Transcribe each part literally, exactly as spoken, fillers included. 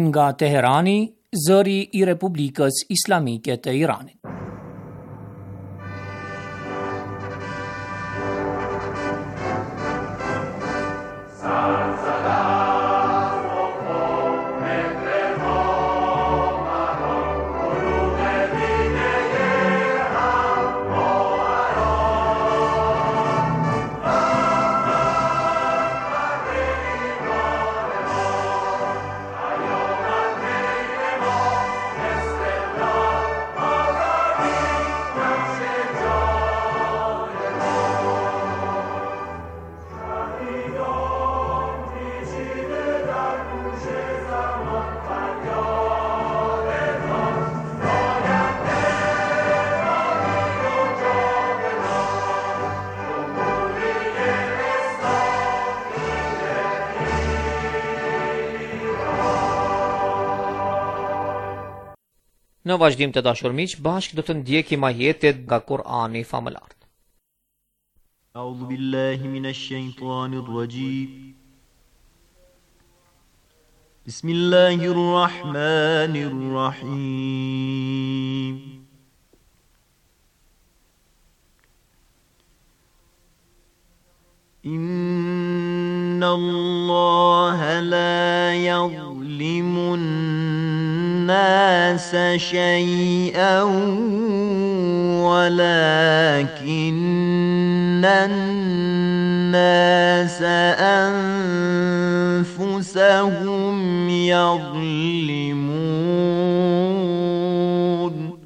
Nga Teherani, zëri i Republikës Islamike të Iranit. Në vazhdim të dashur miq, bashkë do të ndjekim ajetet nga Kur'ani famëlar. A'udhu billahi minash shaitanir rajim. Bismillahir rahmanir rahim. Inna Allaha la yuzlimu الناس شيئا ولكن الناس أنفسهم يظلمون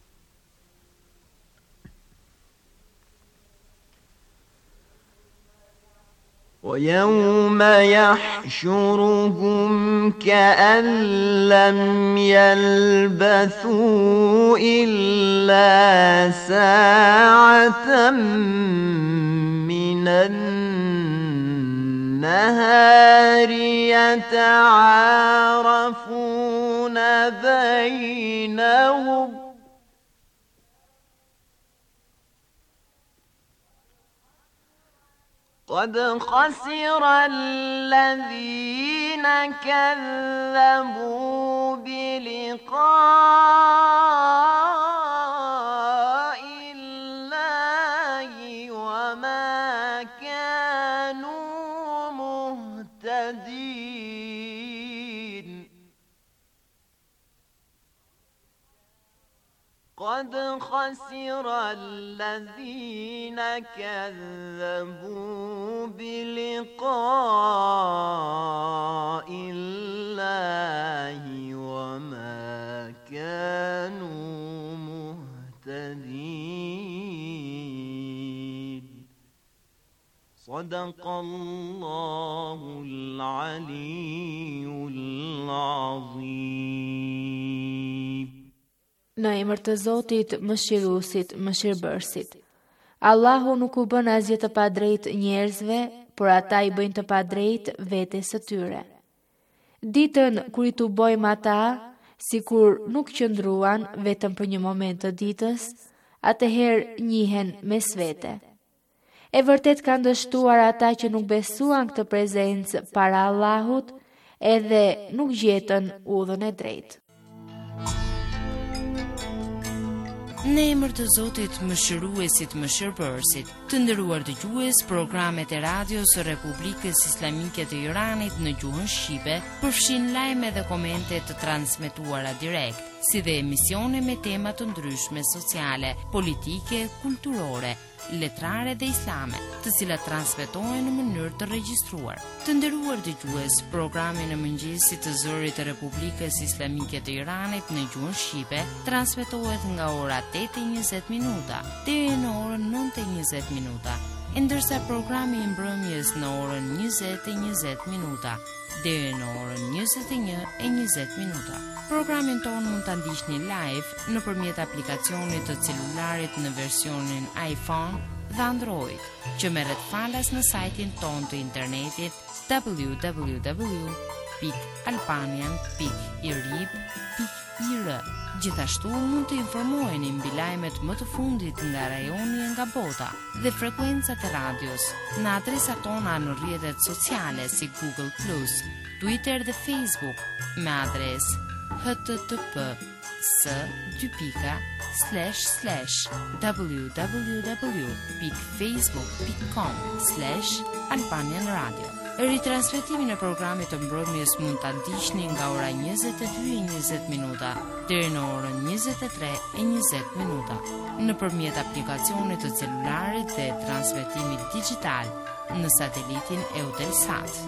ويوم يحشرهم كأن لم يلبثوا إلا ساعة من النهار يتعارفون بينهم قد خسر الذين كذبوا بلقاء الله وما كانوا مهتدين قد خسر الذين كذبوا بلقاء الله وما كانوا مهتدين صدق الله العلي العظيم. Në emër të Zotit, Mëshiruesit, Mëshirbërësit. Allahu nuk u bën asgjë të padrejtë njerëzve, por ata i bëjnë të padrejtë vetes së tyre. Ditën kur i tubojmë ata, sikur nuk qëndruan vetëm për një moment të ditës, atëherë njihen mes vete. E vërtet kanë dështuar ata që nuk besuan këtë prezencë para Allahut, edhe nuk gjetën udhën e drejtë. Në emër të Zotit, Mëshiruesit, Mëshirbërësit, të nderuar dëgjues, programet e radios së Republikës Islamike të Iranit në gjuhën shqipe përfshin lajme dhe komente të transmetuara direkt, si dhe emisione me tema të ndryshme sociale, politike, kulturore, letrare dhe islame, të cilat transmetohen në mënyrë të regjistruar. Të nderuar dëgjues, programi në mëngjesit të zërit të Republikës Islamike të Iranit në gjuhën shqipe transmetohet nga ora tetë e njëzet minuta deri në orën nëntë e njëzet minuta, ndërsa programi i mbrëmjes në orën njëzet e njëzet minuta deri në orën njëzet e një e njëzet minuta. Programin tonë mund ta ndiqni live nëpërmjet aplikacionit të celularit në versionin iPhone dhe Android, që merret falas në sajtin tonë të internetit w w w pikë albanian pikë irib pikë I R. Gjithashtu mund të informoheni mbi lajmet më të fundit nga rajoni e nga bota dhe frekuencat e radios në adresat tona në rrjetet sociale si Google Plus, Twitter dhe Facebook me adres h t t p s dy pika slash slash www dot facebook dot com slash Albanian Radio. Ritransmetimin e programit të mbrëmjes mund ta ndiqni nga ora njëzet e dy e njëzet minuta deri në orën njëzet e tre e njëzet minuta nëpërmjet aplikacionit të celularit dhe transmetimit digjital në satelitin Eutelsat.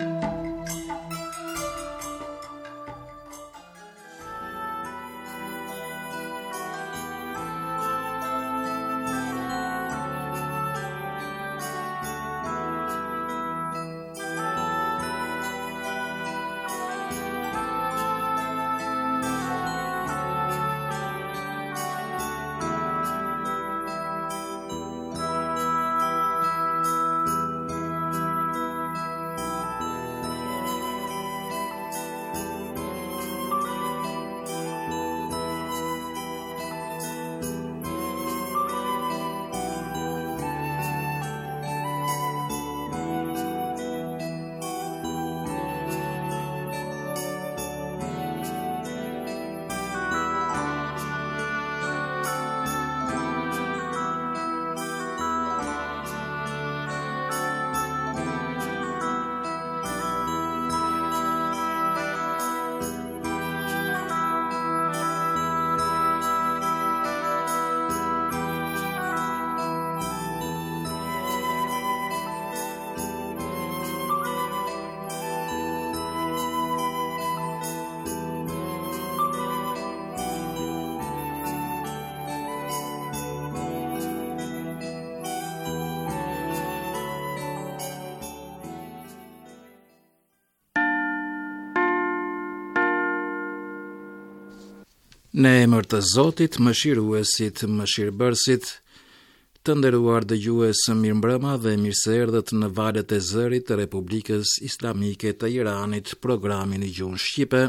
Në emër të Zotit, mëshiruesit, mëshirbërësit, të nderuar dëgjues, mirëmbrëma dhe mirëseerdhët në valët e zërit të Republikës Islamike të Iranit, programin i gjuhën shqipe.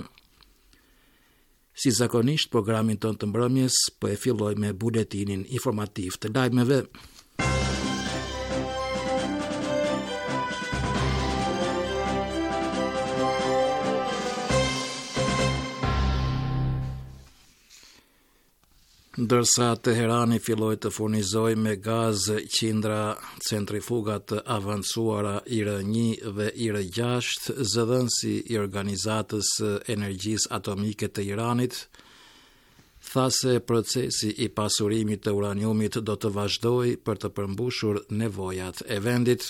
Si zakonisht, programin tonë të mbrëmjes po e filloj me buletinin informativ të lajmeve. Ndërsa Teherani filloi të furnizojë me gaz qindra centrifuga të avancuara I R një dhe I R gjashtë, zëdhënësi I Organizatës Energjisë Atomike të Iranit tha se procesi I pasurimit të uraniumit do të vazhdojë për të përmbushur nevojat e vendit.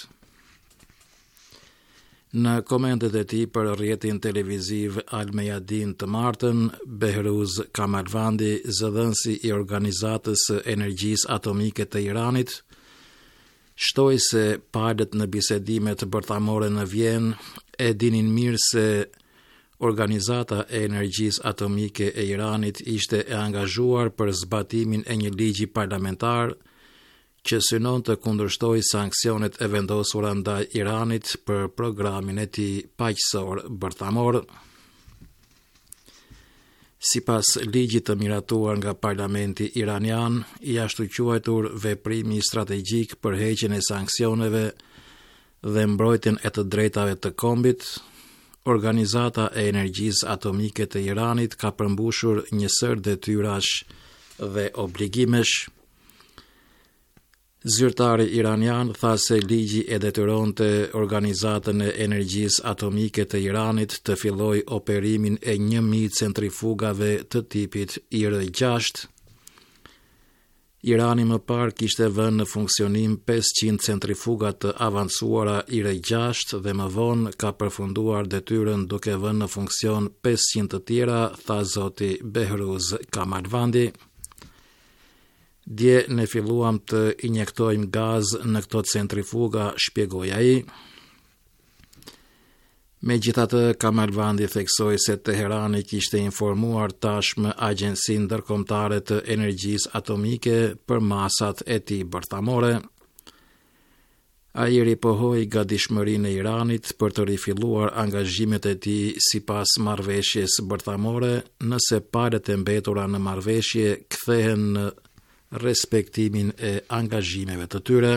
Në komentet e tij për rrjetin televiziv Al Mayadin të martën, Behruz Kamalvandi, zëdhënësi I Organizatës Energjisë Atomike të Iranit, shtoi se palët në bisedimet bërthamore në Vjenë e dinin mirë se Organizata e Energjisë Atomike e Iranit ishte e angazhuar për zbatimin e një ligji parlamentar që synon të kundërshtoj sanksionet e vendosura ndaj Iranit për programin e tij paqësor bërthamor. Sipas ligjit të miratuar nga parlamenti iranian, I ashtu quajtur veprimi strategjik për heqjen e sanksioneve dhe mbrojtjen e të drejtave të kombit, Organizata e Energjisë Atomike të Iranit ka përmbushur një sër detyrash dhe obligimesh. Zyrtari iranian tha se ligji e detyronte Organizatën e Energjisë Atomike të Iranit të fillojë operimin e një mijë centrifugave të tipit I R gjashtë. Irani më parë kishte vënë në funksionim pesëqind centrifuga të avancuara I R gjashtë dhe më vonë ka përfunduar detyrën duke vënë në funksion pesëqind të tjera, tha zoti Behruz Kamalvandi. Dje ne filluam të injektojmë gaz në këto centrifuga, shpjegoi ai. Megjithatë, Kamalvandi theksoi se Teherani kishte informuar tashmë Agjencinë Ndërkombëtare të Energjisë Atomike për masat e tij bërthamore. Ai ripohoi gatishmërinë e Iranit për të rifilluar angazhimet e tij sipas marrëveshjes bërthamore, nëse palët e mbetura në marrëveshje kthehen në respektimin e angazhimeve të tyre.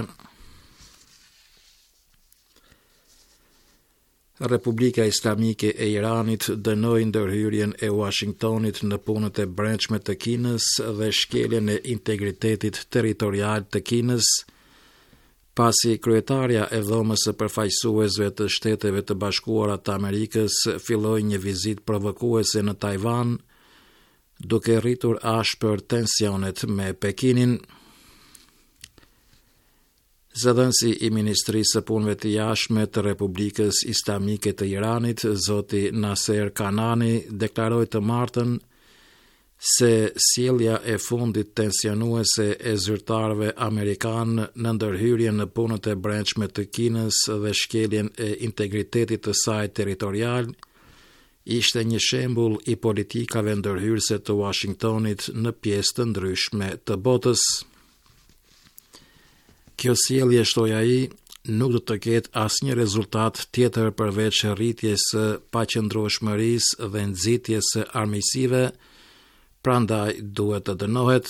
Republika Islamike e Iranit dënoi ndërhyrjen e Washingtonit në punët e brendshme të Kinës dhe shkeljen e integritetit territorial të Kinës, pasi kryetarja e dhomës së përfaqësuesve të Shteteve të Bashkuara të Amerikës filloi një vizitë provokuese në Tajvan, duke rritur ashpër tensionet me Pekinin. Zëdhënësi i Ministrisë së Punëve të Jashtme të Republikës Islamike të Iranit, zoti Naser Kanani, deklaroi të martën se sjellja e fundit tensionuese e zyrtarëve amerikan në ndërhyrjen në punët e brendshme të Kinës dhe shkeljen e integritetit të saj territorial ishte një shembull i politikave ndërhyrëse të Washingtonit në pjesë të ndryshme të botës. Kjo sjellje, shtoi ai, nuk do të ketë asnjë rezultat tjetër përveç rritjes së paqëndrueshmërisë dhe nxitjes së armiqësive, prandaj duhet të dënohet.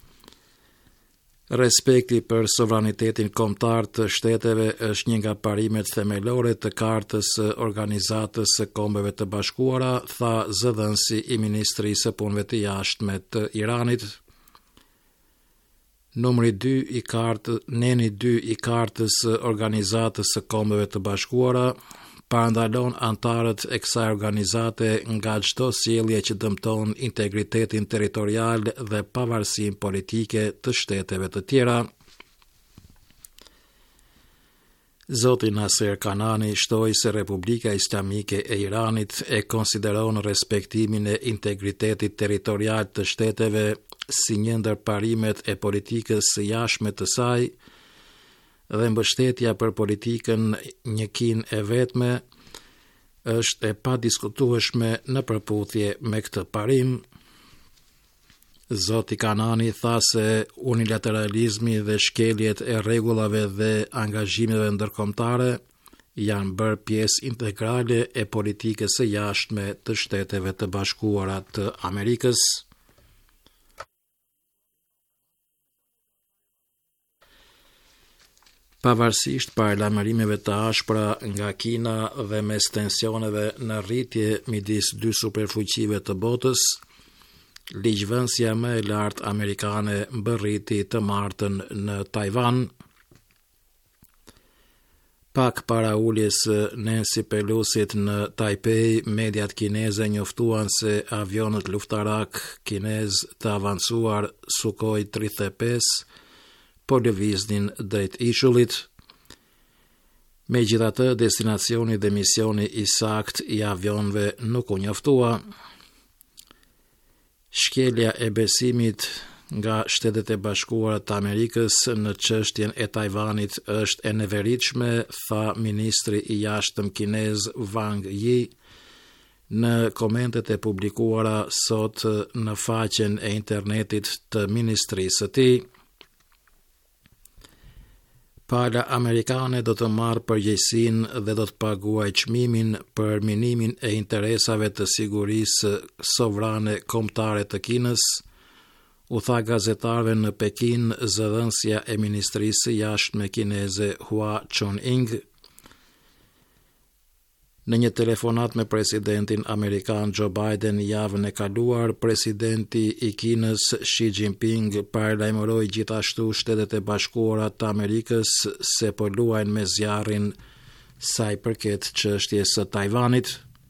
Respekti për sovranitetin kombëtar të shteteve është një nga parimet themelore të Kartës së Organizatës së Kombeve të Bashkuara, tha zëdhënësi i Ministrisë së Punëve të Jashtme të Iranit. Numri dy i kartë, neni dy i Kartës së Organizatës së Kombeve të Bashkuara parandalon antarët e kësaj organizate nga çdo sjellje që dëmton integritetin territorial dhe pavarësinë politike të shteteve të tjera. Zoti Naser Kanani shtoi se Republika Islamike e Iranit e konsideron respektimin e integritetit territorial të shteteve si një ndër parimet e politikës së jashtme të saj dhe mbështetja për politikën një Kinë e vetme është e padiskutueshme në përputhje me këtë parim. Zoti Kanani tha se unilateralizmi dhe shkeljet e rregullave dhe angazhimeve ndërkombëtare janë bërë pjesë integrale e politikës së jashtme të Shteteve të Bashkuara të Amerikës. Pavarësisht paralajmërimeve të ashpra nga Kina dhe mes tensioneve në rritje midis dy superfuqive të botës, ligjvënësia më e lartë amerikane mbërriti të martën në Tajvan. Pak para uljes së Nancy Pelosit në Taipei, mediat kineze njoftuan se avionët luftarak kinez të avancuar Sukhoi tridhjetë e pesë po lëviznin drejt ishullit. Megjithatë, destinacioni dhe misioni i sakt i avionëve nuk u njoftua. Shkelja e besimit nga Shtetet e Bashkuara të Amerikës në çështjen e Tajvanit është e neveritshme, tha ministri i jashtëm kinez Wang Yi në komentet e publikuara sot në faqen e internetit të ministrisë së tij. Pala amerikane do të marrë përgjegjësinë dhe do të paguajë çmimin për minimin e interesave të sigurisë sovrane kombëtare të Kinës, u tha gazetarëve në Pekin zëdhënësja e Ministrisë së Jashtme kineze Hua Chunying. Në një telefonat me presidentin amerikan Joe Biden javën e kaluar, presidenti i Kinës Xi Jinping paralajmëroi gjithashtu Shtetet e Bashkuara të Amerikës se po luajnë me zjarrin sa i përket çështjes së Tajvanit.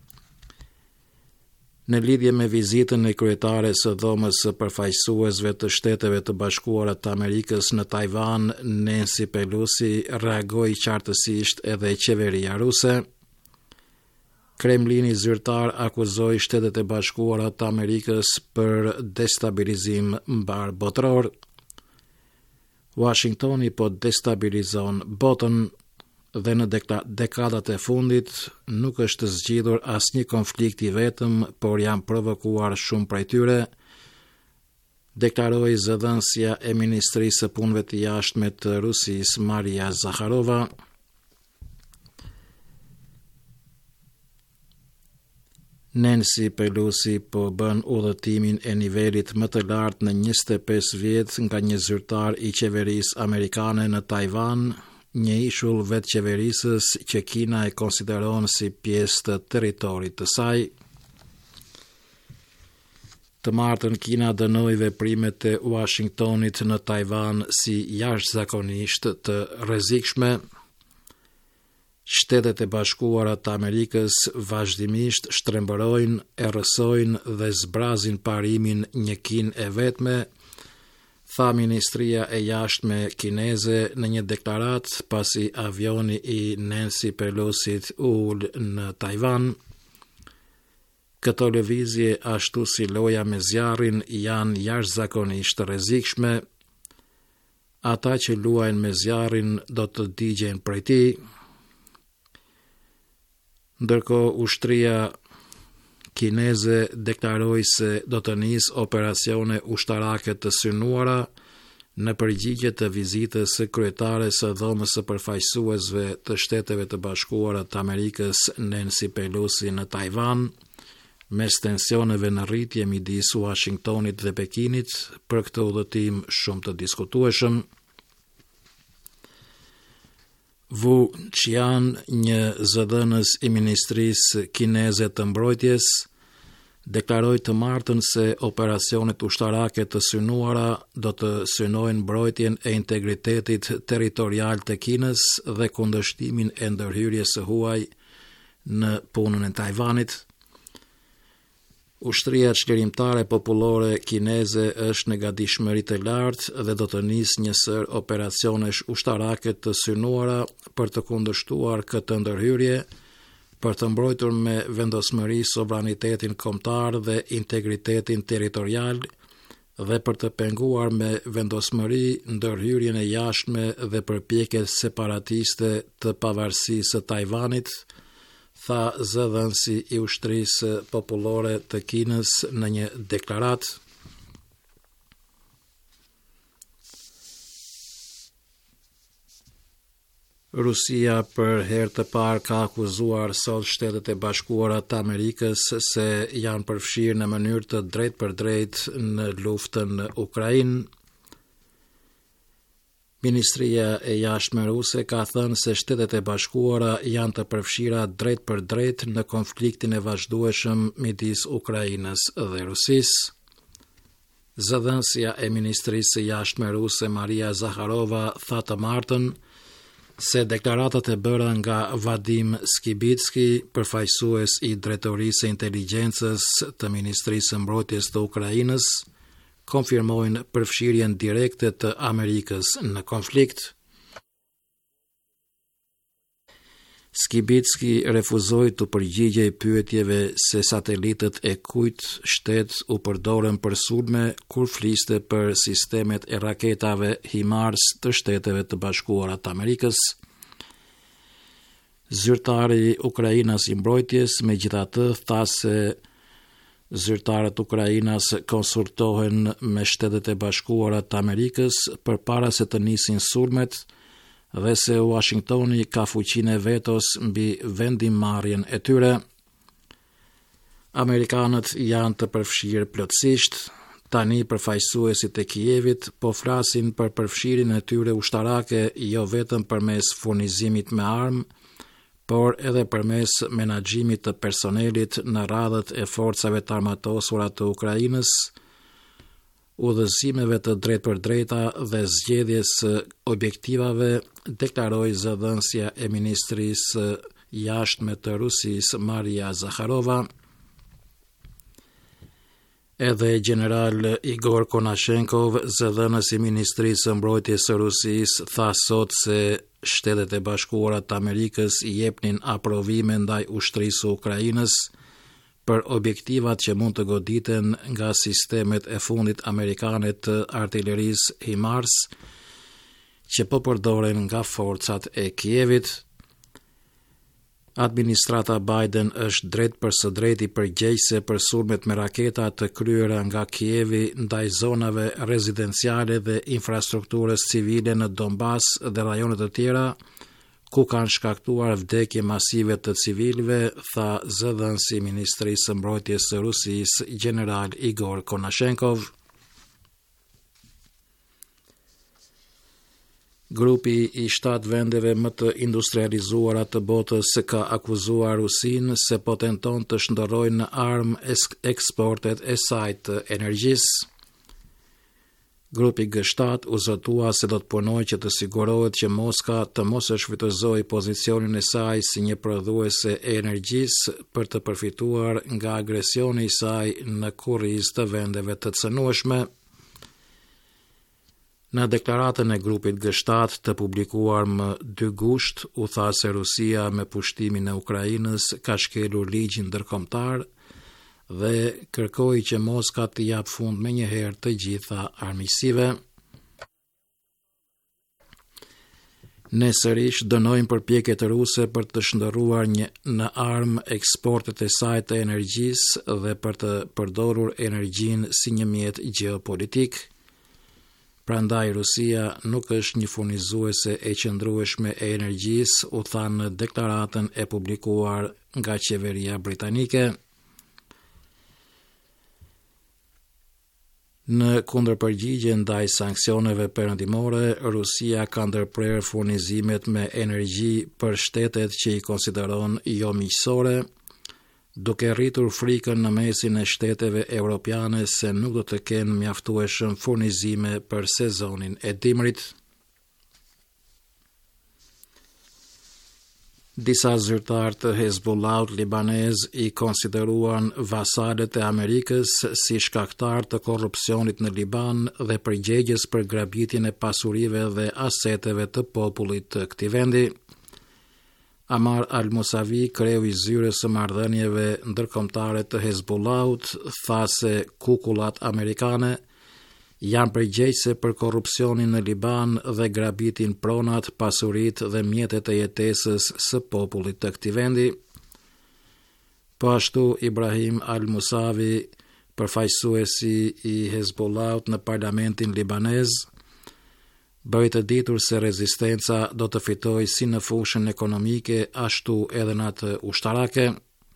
Në lidhje me vizitën e kryetares së dhomës së përfaqësuesve të Shteteve të Bashkuara të Amerikës në Tajvan, Nancy Pelosi reagoi qartësisht edhe qeveria ruse. Kremlini zyrtar akuzoi Shtetet e Bashkuara të Amerikës për destabilizim mbar botëror. Washingtoni po destabilizon botën dhe në dekadat e fundit nuk është zgjidhur asnjë konflikt i vetëm, por janë provokuar shumë prej tyre, deklaroi zëdhënësja e Ministrisë së Punëve të Jashtme të Rusisë Maria Zakharova. Nancy Pelosi po bën udhëtimin e nivelit më të lartë në njëzet e pesë vjet nga një zyrtar i qeverisë amerikane në Tajvan, një ishull vetë qeverisës që Kina e konsideron si pjesë të territorit të saj. Të martën Kina dënoi veprimet e Washingtonit në Tajvan si jashtëzakonisht të rrezikshme. Shtetet e Bashkuara të Amerikës vazhdimisht shtrembërojnë, errësojnë dhe zbrazin parimin një Kinë e vetme, tha Ministria e Jashtme kineze në një deklarat pasi avioni i Nancy Pelosit ul në Tajvan. Këto lëvizje ashtu si loja me zjarrin janë jashtëzakonisht rrezikshme. Ata që luajnë me zjarrin do të digjen prej tij. Ndërkohë ushtria kineze deklaroi se do të nisë operacione ushtarake të synuara në përgjigje të vizitës së kryetares së dhomës së përfaqësuesve të Shteteve të Bashkuara të Amerikës Nancy Pelosi në Tajvan, mes tensioneve në rritje midis Washingtonit dhe Pekinit për këtë udhëtim shumë të diskutueshëm. Wu Qian, një zëdhënës i Ministrisë Kineze të Mbrojtjes, deklaroi të martën se operacionet ushtarake të synuara do të synojnë mbrojtjen e integritetit territorial të Kinës dhe kundërshtimin e ndërhyrjes së huaj në punën e Tajvanit. Ushtria çlirimtare popullore kineze është në gatishmëri të lartë dhe do të nisë një sër operacionesh ushtarake të synuara për të kundërshtuar këtë ndërhyrje, për të mbrojtur me vendosmëri sovranitetin kombëtar dhe integritetin territorial dhe për të penguar me vendosmëri ndërhyrjen e jashtme dhe përpjekjet separatiste të pavarësisë së Tajvanit, tha zëdhënësi i ushtrisë popullore të Kinës në një deklarat. Rusia për herë të parë ka akuzuar sot Shtetet e Bashkuara të Amerikës se janë përfshirë në mënyrë të drejtë për drejtë në luftën në Ukrainë. Ministria e Jashtme ruse ka thënë se Shtetet e Bashkuara janë të përfshira drejt për drejt në konfliktin e vazhdueshëm midis Ukrainës dhe Rusisë. Zëdhënësja e Ministrisë së Jashtme ruse Maria Zakharova tha të martën se deklaratat e bëra nga Vadim Skibitski, përfaqësues i Drejtorisë së Inteligjencës të Ministrisë së Mbrojtjes të Ukrainës, konfirmojnë përfshirjen direkte të Amerikës në konflikt. Skibitski refuzoi të përgjigjej pyetjeve se satelitët e kujt shtet u përdorën për sulme kur fliste për sistemet e raketave HIMARS të Shteteve të Bashkuara të Amerikës. Zyrtari Ukrainas i Mbrojtjes megjithatë tha se zyrtarët Ukrainas konsultohen me Shtetet e Bashkuara të Amerikës përpara se të nisin sulmet dhe se Washingtoni ka fuqinë e vetos mbi vendimmarrjen e tyre. Amerikanët janë të përfshirë plotësisht. Tani përfaqësuesit e Kijevit po flasin për përfshirjen e tyre ushtarake jo vetëm përmes furnizimit me armë, por edhe përmes menaxhimit të personelit në radhët e forcave të armatosura të Ukrainës, udhëzimeve të drejt për drejta dhe zgjedhjes objektivave, deklaroi zëdhënësja e Ministrisë Jashtme të Rusisë Maria Zakharova. Edhe general Igor Konashenkov, zëdhënës i Ministrisë së Mbrojtjes së Rusisë, tha sot se Shtetet e Bashkuara të Amerikës i jepnin aprovime ndaj ushtrisë së Ukrainës për objektivat që mund të goditen nga sistemet e fundit amerikane të artillerisë HIMARS, që po përdoren nga forcat e Kijevit. Administrata Biden është drejt për së drejti përgjegjëse për sulmet me raketa të kryera nga Kievi ndaj zonave rezidenciale dhe infrastrukturës civile në Donbas dhe rajonet të tjera, ku kanë shkaktuar vdekje masive të civilëve, tha zëdhënësi i Ministrisë së Mbrojtjes së Rusisë, General Igor Konashenkov. Grupi i shtatë vendeve më të industrializuara të botës ka akuzuar Rusinë se po tenton të shndërrojë në armë eksportet e saj të energjisë. Grupi G shtat u zotua se do të punojë që të sigurohet që Moska të mos e shfrytëzojë pozicionin e saj si një prodhuese e energjisë për të përfituar nga agresioni i saj në kurrizë të vendeve të cënueshme. Në deklaratën e grupit G shtat të publikuar më dy gusht, u tha se Rusia me pushtimin e Ukrainës ka shkelur ligjin ndërkombëtar dhe kërkoi që Moska të jap fund menjëherë të gjitha armiqësive. Ne sërish dënojmë përpjekjet ruse për të shndërruar një në armë eksportet e saj të energjisë dhe për të përdorur energjinë si një mjet gjeopolitik. Prandaj Rusia nuk është një furnizuese e qëndrueshme e energjisë, u tha në deklaratën e publikuar nga qeveria britanike. Në kundërpërgjigje ndaj sanksioneve perëndimore, Rusia ka ndërprerë furnizimet me energji për shtetet që i konsideron jo miqësore, duke rritur frikën në mesin e shteteve europiane se nuk do të kenë mjaftueshëm furnizime për sezonin e dimrit. Disa zyrtar të Hezbollahut libanez i konsideruan vasalet e Amerikës si shkaktar të korrupsionit në Liban dhe përgjegjës për grabitjen e pasurive dhe aseteve të popullit të këtij vendi. Amar al-Musavi, kreu i zyrës së marrëdhënieve ndërkombëtare të Hezbollahut, tha se kukullat amerikane janë përgjegjëse për korrupsionin në Liban dhe grabitin pronat, pasuritë dhe mjetet e jetesës së popullit të këtij vendi. Po ashtu Ibrahim al-Musavi, përfaqësuesi i Hezbollahut në parlamentin libanez, bëri të ditur se rezistenca do të fitojë si në fushën ekonomike, ashtu edhe në atë ushtarake.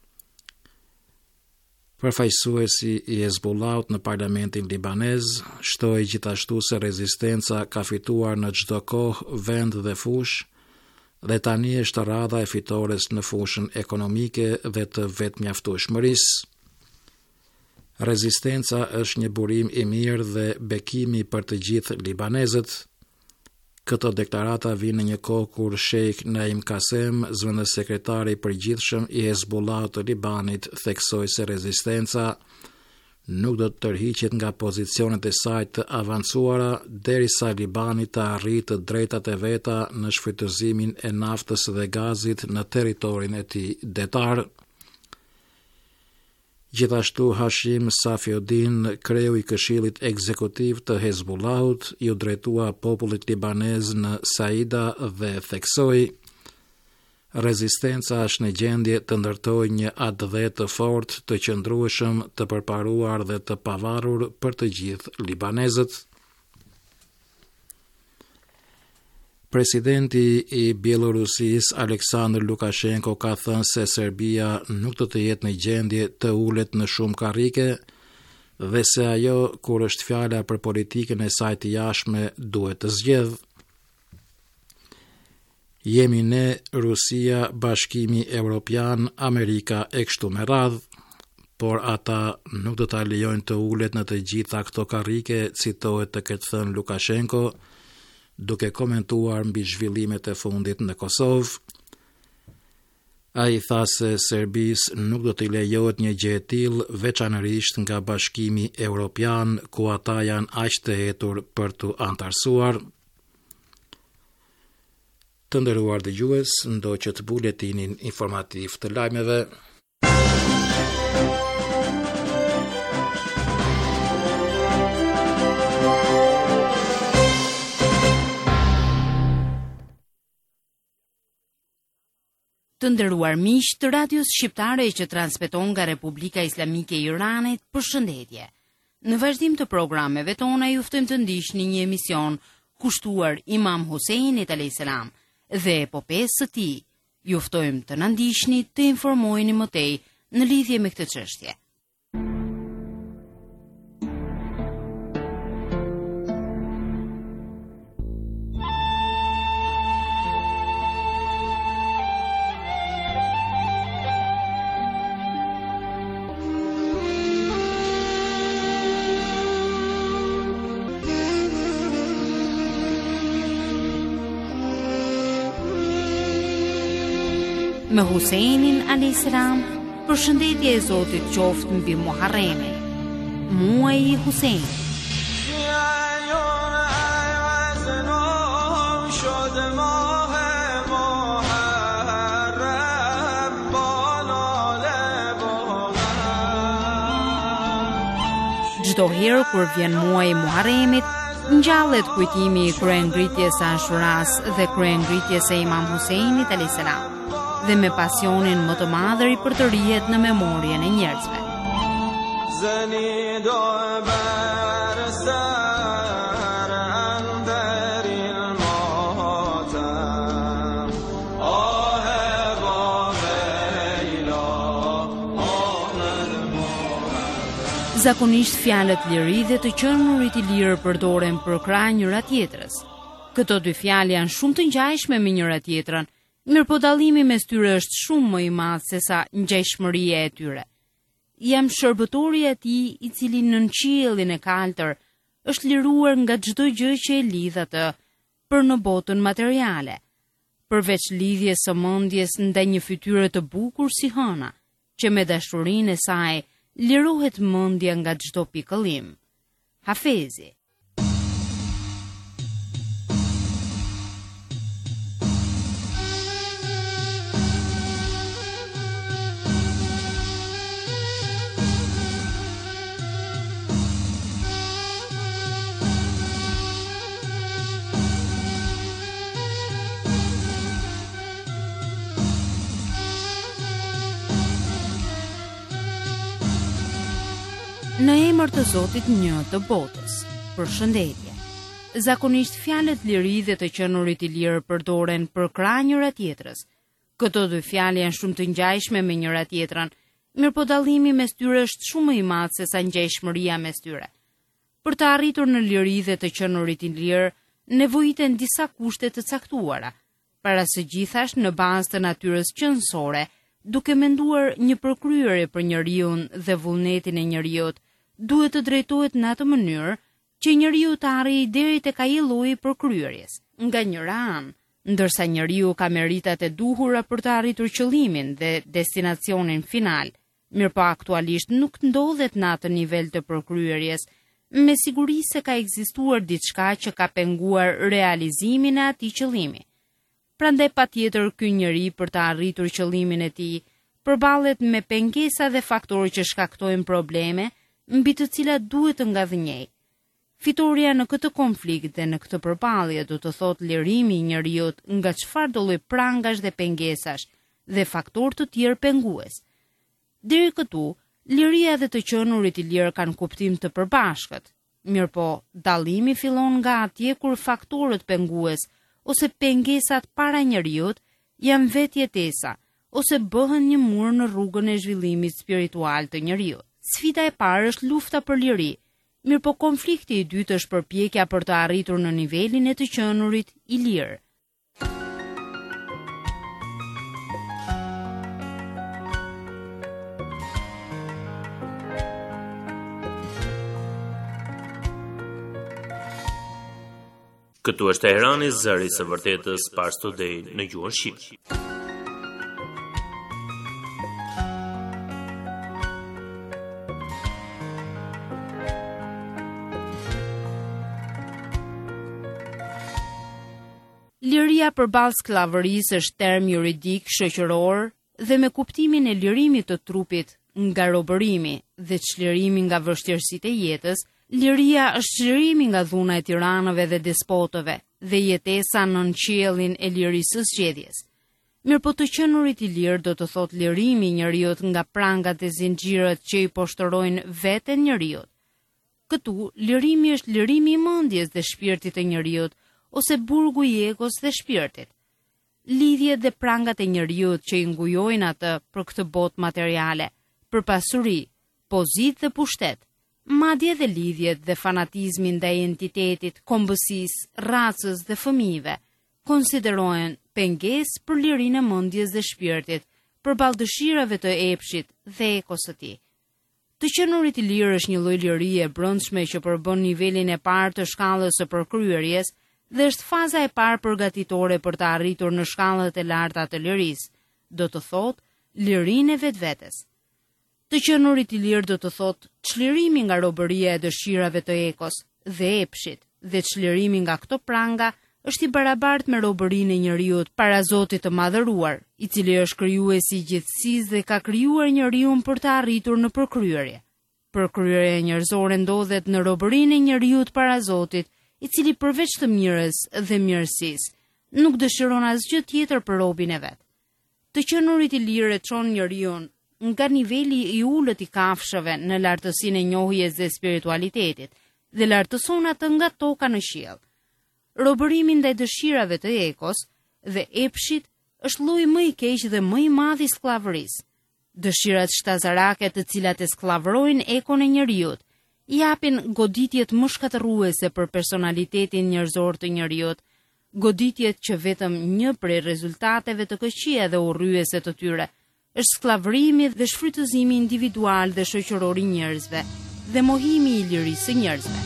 Përfaqësuesi i Hezbollahut në parlamentin libanez shtoi gjithashtu se rezistenca ka fituar në çdo kohë, vend dhe fushë, dhe tani është radha e fitores në fushën ekonomike dhe të vetëmjaftueshmërisë. Rezistenca është një burim i mirë dhe bekimi për të gjithë libanezët. Këto deklarata vinë në një kohë kur Sheikh Naim Kasem, zëvendës sekretari i përgjithshëm i Hezbollahut të Libanit, theksoi se rezistenca nuk do të tërhiqet nga pozicionet e saj të avancuara derisa Libani të arrijë të drejtat e veta në shfrytëzimin e naftës dhe gazit në territorin e tij detar. Gjithashtu Hashim Safiuddin, kreu i këshillit ekzekutiv të Hezbollahut, ju drejtua popullit libanez në Saida dhe theksoi: rezistenca është në gjendje të ndërtojë një atdhet të fortë, të qëndrueshëm, të përparuar dhe të pavarur për të gjithë libanezët. Presidenti i Bielorusisë Aleksandr Lukashenko ka thënë se Serbia nuk do të jetë në gjendje të ulet në shumë karrike dhe se ajo, kur është fjala për politikën e saj të jashtme, duhet të zgjedhë. Jemi ne, Rusia, Bashkimi Evropian, Amerika e kështu me radhë, por ata nuk do ta lejojnë të ulet në të gjitha këto karrike, citohet të ketë thënë Lukashenko, duke komentuar mbi zhvillimet e fundit në Kosovë. Ai tha se Serbisë nuk do t'i lejohet një gjë e tillë, veçanërisht nga Bashkimi Evropian, ku ata janë aq të hetur për t'u antarësuar. Të nderuar dëgjues, ndoqët buletinin informativ të lajmeve. Të nderuar miq të radios shqiptare që transmeton nga Republika Islamike e Iranit, përshëndetje. Në vazhdim të programeve tona ju ftojmë të ndiqni një emision kushtuar Imam Huseinit alayhis salam dhe epopesë së tij. Ju ftojmë të na ndiqni, të informoheni më tej në lidhje me këtë çështje. Me Huseinin alayhis salam, përshëndetje e Zotit qoftë mbi Muharremin, muaji i Huseinit. Çdo herë kur vjen muaji i Muharremit, ngjallet kujtimi i kryengritjes së Ashuras dhe kryengritjes së Imam Huseinit alayhis salam, dhe me pasionin më të madhëri për të rihet në memorien e njerëzve. Zakonisht fjalët liri dhe të qenurit i lirë përdoren për krah njëra tjetrës. Këto dy fjalë janë shumë të ngjashme me njëra tjetrën, mirë po dallimi mes tyre është shumë më i madh se sa ngjashmëria e tyre. Jam shërbëtori i atij i cili nën qiellin e kaltër është liruar nga çdo gjë që e lidh atë për në botën materiale, përveç lidhjes së mendjes ndaj një fytyre të bukur si hëna, që me dashurinë e saj lirohet mendja nga çdo pikëllim. Hafezi. Në emër të Zotit një të botës, përshëndetje. Zakonisht fjalët liri dhe të qenurit i lirë përdoren për krah njëra tjetrës. Këto dy fjalë janë shumë të ngjashme me njëra tjetrën, mirë po dallimi mes tyre është shumë më i madh se sa ngjashmëria mes tyre. Për të arritur në liri dhe të qenurit i lirë, nevojiten disa kushte të caktuara, para së gjithash në bazë të natyrës qëndësore, duke menduar një përkryerje për njeriun dhe vullnetin e njeriut, duhet të drejtohet në atë mënyrë që njeriu të arrijë deri tek ai lloj përkryerjes. Nga njëra anë, ndërsa njeriu ka meritat e duhura për të arritur qëllimin dhe destinacionin final, mirëpo aktualisht nuk ndodhet në atë nivel të përkryerjes, me siguri se ka ekzistuar diçka që ka penguar realizimin e atij qëllimi. Prandaj patjetër ky njeri për të arritur qëllimin e tij përballet me pengesa dhe faktorë që shkaktojnë probleme, mbi të cilat duhet të ngadhënjej. Fitoria në këtë konflikt dhe në këtë përballje do të thotë lirimi i njeriut nga çfarëdo lloj prangash dhe pengesash dhe faktorë të tjerë pengues. Deri këtu, liria dhe të qenurit i lirë kanë kuptim të përbashkët. Mirëpo, dallimi fillon nga atje kur faktorët pengues ose pengesat para njeriut janë vetjetesa ose bëhen një mur në rrugën e zhvillimit spiritual të njeriut. Sfida e parë është lufta për liri, mirëpo konflikti i dytë është përpjekja për të arritur në nivelin e të qenurit i lirë. Këtu është Teherani, zëri së vërtetës, Pars Today në gjuhën shqipe. Liria përballë skllavërisë është term juridik shoqëror dhe me kuptimin e lirimit të trupit nga robërimi dhe çlirimi nga vështirësitë e jetës, liria është çlirimi nga dhuna e tiranëve dhe despotëve dhe jetesa nën qiellin e lirisë së zgjedhjes. Mirë po të qenurit i lirë do të thot lirimi i njeriut nga prangat e zinxhirët që i poshtërojnë veten njeriut. Këtu, lirimi është lirimi i mendjes dhe shpirtit të njeriut, ose burgu i egos dhe shpirtit. Lidhjet dhe prangat e njeriut që i ngujojnë atë për këtë botë materiale, për pasuri, pozitë dhe pushtet, madje dhe lidhjet dhe fanatizmin ndaj entitetit, kombësisë, racës dhe fëmijëve, konsiderohen pengesë për lirinë e mendjes dhe shpirtit, përballë dëshirave të epshit dhe ekos së tij. Të qenurit i lirë është një lloj lirie e brendshme që përbën nivelin e parë të shkallës së përkryerjes dhe është faza e parë përgatitore për të arritur në shkallët e larta të lirisë, do të thotë lirinë e vetvetes. Të qenurit i lirë do të thotë çlirimi nga robëria e dëshirave të ekos dhe epshit, dhe çlirimi nga këto pranga është i barabartë me robërinë e njeriut para Zotit të madhëruar, i cili është krijuesi i gjithësisë dhe ka krijuar njeriun për të arritur në përkryerje. Përkryerja njerëzore ndodhet në robërinë e njeriut para Zotit, i cili përveç të mirës dhe mirësisë, nuk dëshiron asgjë tjetër për robën e vet. Të qenurit i lirë e çon njeriun nga niveli i ulët i kafshëve në lartësinë e njohjes dhe spiritualitetit, dhe lartëson atë nga toka në qiell. Robërimi ndaj dëshirave të ekos dhe epshit është lloji më i keq dhe më i madh i skllavërisë. Dëshirat shtazarake të cilat e skllavërojnë ekon e njeriut, japin goditjet më shkatërruese për personalitetin njerëzor të njeriut, goditjet që vetëm një prej rezultateve të këqija dhe urryese të tyre është skllavërimi dhe shfrytëzimi individual dhe shoqëror i njerëzve dhe mohimi i lirisë së njerëzve.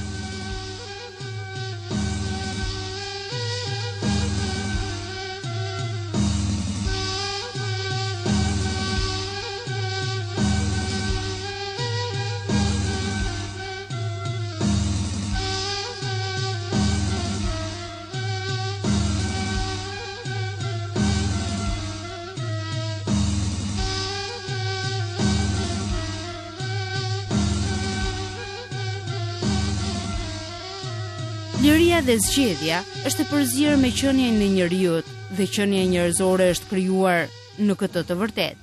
Liria dhe zgjedhja është e përzierë me qenien e njeriut dhe qenia njerëzore është krijuar në këtë të vërtetë.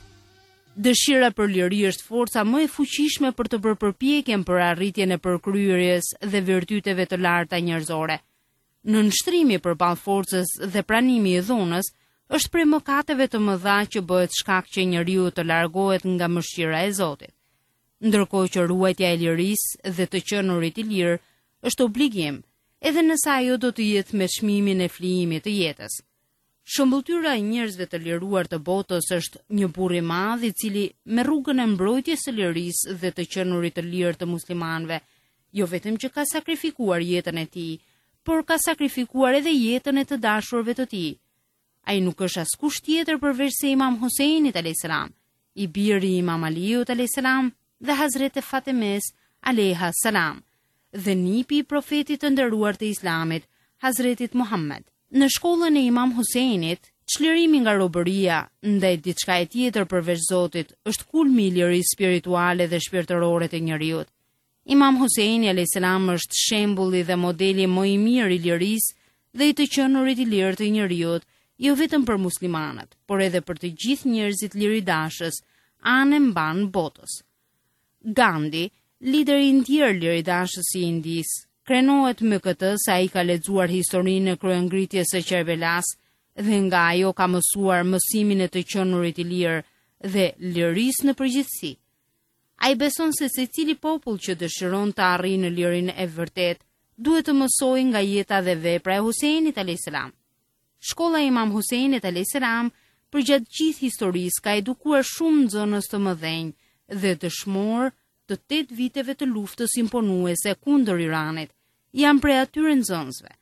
Dëshira për liri është forca më e fuqishme për të bërë përpjekjen për arritjen e përkryerjes dhe virtyteve të larta njerëzore. Në nshtrimi përballë forcës dhe pranimi i dhunës është prej mëkateve të mëdha që bëhet shkak që njeriu të largohet nga mëshira e Zotit. Ndërkohë që ruajtja e lirisë dhe të qenurit i lirë është obligim, edhe nëse ajo do të jetë me çmimin e flijimit të jetës. Shëmbulltyra e njerëzve të liruar të botës është një burr i madh i cili me rrugën e mbrojtjes së lirisë dhe të qenurit të lirë të muslimanëve, jo vetëm që ka sakrifikuar jetën e tij, por ka sakrifikuar edhe jetën e të dashurve të tij. Ai nuk është askush tjetër përveç se Imam Huseinit alayhis salam, i biri i Imam Aliut alayhis salam dhe Hazreti Fatimes alayha salam, dhe nipi i profetit të nderuar të Islamit, Hazretit Muhammed. Në shkollën e Imam Huseinit, çlirimi nga robëria ndaj diçka e tjetër përveç Zotit është kulmi i lirisë spirituale dhe shpirtërore të njeriut. Imam Huseini alayhis salam është shembulli dhe modeli më i mirë i lirisë dhe i të qenurit i lirë të njeriut, jo vetëm për muslimanët, por edhe për të gjithë njerëzit liridashës, anë mban botës. Gandhi, lideri i ndjerë liridashës i Indis, krenohet me këtë se ai ka lexuar historinë e kryengritjes së Kerbelas dhe nga ajo ka mësuar mësimin e të qenurit i lirë dhe lirisë në përgjithësi. Ai beson se secili popull që dëshiron të arrijë në lirinë e vërtet, duhet të mësojë nga jeta dhe vepra e Huseinit alayhis salam. Shkolla e Imam Huseinit alayhis salam përgjatë gjithë historisë ka edukuar shumë nxënës të mëdhenj dhe dëshmor të tetë viteve të luftës imponuese kundër Iranit, janë prej atyre nxënësve.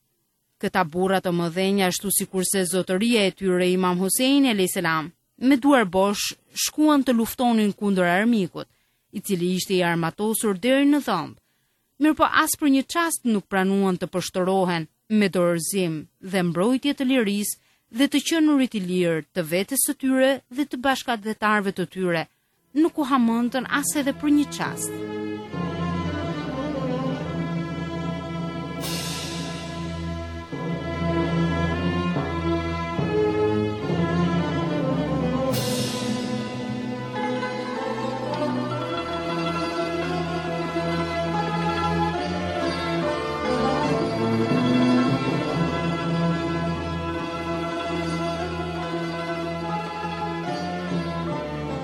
Këta burra të mëdhenj, ashtu sikurse zotëria e tyre Imam Huseini alayhis salam, me duar bosh shkuan të luftonin kundër armikut, i cili ishte i armatosur deri në dhëmb. Mirëpo as për një çast nuk pranuan të poshtorohen me dorëzim dhe mbrojtje të lirisë dhe të qenurit i lirë të vetes së tyre dhe të bashkëdhetarëve të tyre, nuk u hamëndën as edhe për një çast.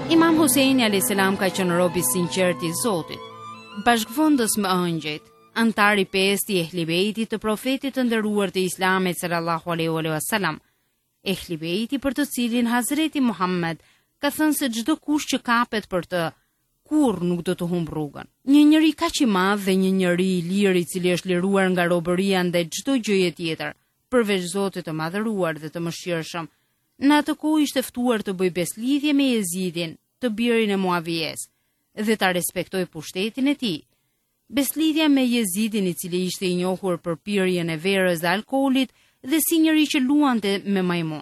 Imam Huseini alayhis salam ka qenë rob i sinqert i Zotit, bashkëvendës me ëngjëjt, antar i pestë i Ehli Beitit të profetit të nderuar të Islamit sallallahu alaihi wasallam. Ehli Beiti për të cilin Hazreti Muhammed ka thënë se çdo kush që kapet për të, kur nuk do të humb rrugën. Një njeri kaq i madh dhe një njeri i lirë i cili është liruar nga robëria ndaj çdo gjëje tjetër, përveç Zotit të madhëruar dhe të mëshirshëm, në atë kohë ishte ftuar të bëjë beslidhje me Jezidin, të birin e Muavijes, dhe ta respektoj pushtetin e tij. Beslidhja me Jezidin, i cili ishte i njohur për pirjen e verës dhe alkoolit dhe si njëri që luante me majmun.